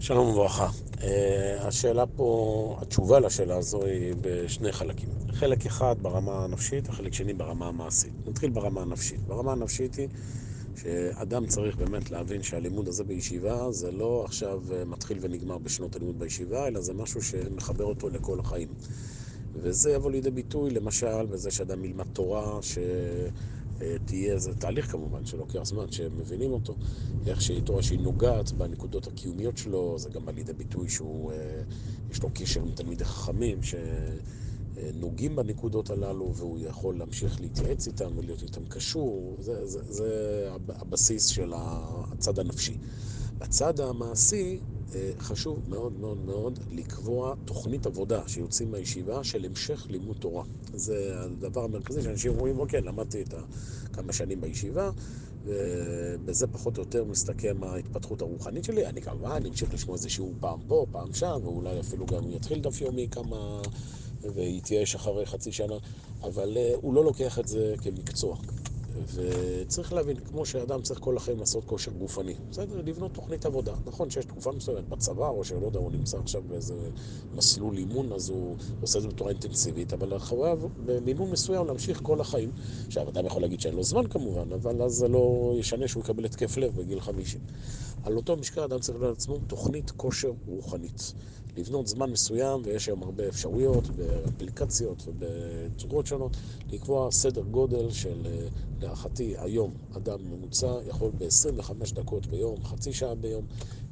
שלום וברכה. השאלה פה, התשובה לשאלה הזו היא בשני חלקים. חלק אחד ברמה הנפשית, החלק שני ברמה המעשית. נתחיל ברמה הנפשית. ברמה הנפשית היא שאדם צריך באמת להבין שהלימוד הזה בישיבה זה לא עכשיו מתחיל ונגמר בשנות הלימוד בישיבה, אלא זה משהו שמחבר אותו לכל החיים. וזה יבוא לידי ביטוי למשל בזה שאדם ילמד תורה, שתהיה איזה תהליך כמובן שלוקח זמן, שמבינים אותו, איך שהיא תורה שהיא נוגעת בנקודות הקיומיות שלו. זה גם בא לידי ביטוי שהוא יש לו קשר עם תלמידי חכמים שנוגעים בנקודות הללו, והוא יכול להמשיך להתייעץ איתם ולהיות איתם קשור. זה הבסיס של הצד הנפשי. בצד המעשי חשוב מאוד מאוד מאוד לקבוע תוכנית עבודה שיוצאים מהישיבה של המשך לימוד תורה. זה הדבר המרכזי שאנשים אומרים, אוקיי, למדתי כמה שנים בישיבה, ובזה פחות או יותר מסתכם ההתפתחות הרוחנית שלי. אני כמובן אמשיך לשמוע איזה שיעור פעם פה, פעם שם, ואולי אפילו גם יתחיל דף יומי כמה ויתייאש אחרי חצי שנה, אבל הוא לא לוקח את זה כמקצוע. וצריך להבין, כמו שאדם צריך כל החיים לעשות כושר גופני, בסדר, לבנות תוכנית עבודה. נכון שיש תקופה מסוימת בצבא, או שלא יודע, הוא נמצא עכשיו באיזה מסלול אימון, אז הוא עושה את זה בצורה אינטנסיבית, אבל חייב במינון מסוים להמשיך כל החיים. עכשיו, אדם יכול להגיד שאין לו זמן כמובן, אבל אז זה לא ישנה שהוא יקבל התקף לב בגיל 50. על אותו משקל אדם צריך לבנות לעצמו תוכנית כושר רוחנית. לבנות זמן מסוים, ויש היום הרבה אפשרויות באפליקציות ובצורות שונות, לקבוע סדר גודל של, להערכתי, היום אדם ממוצע יכול ב-25 דקות ביום, חצי שעה ביום,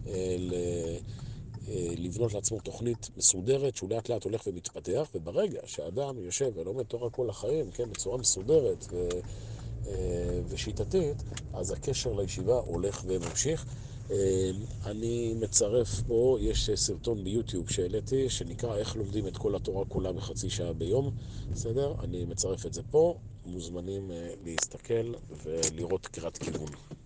לבנות לעצמו תוכנית מסודרת שהוא לאט לאט הולך ומתפתח. וברגע שאדם יושב ולומד תורה כל החיים, כן, בצורה מסודרת ושיטתית, אז הקשר לישיבה הולך וממשיך. אני מצרף פה, יש סרטון ביוטיוב שהעליתי שנקרא איך לומדים את כל התורה כולה בחצי שעה ביום. בסדר? אני מצרף את זה פה, מוזמנים להסתכל ולראות קריאת כיוון.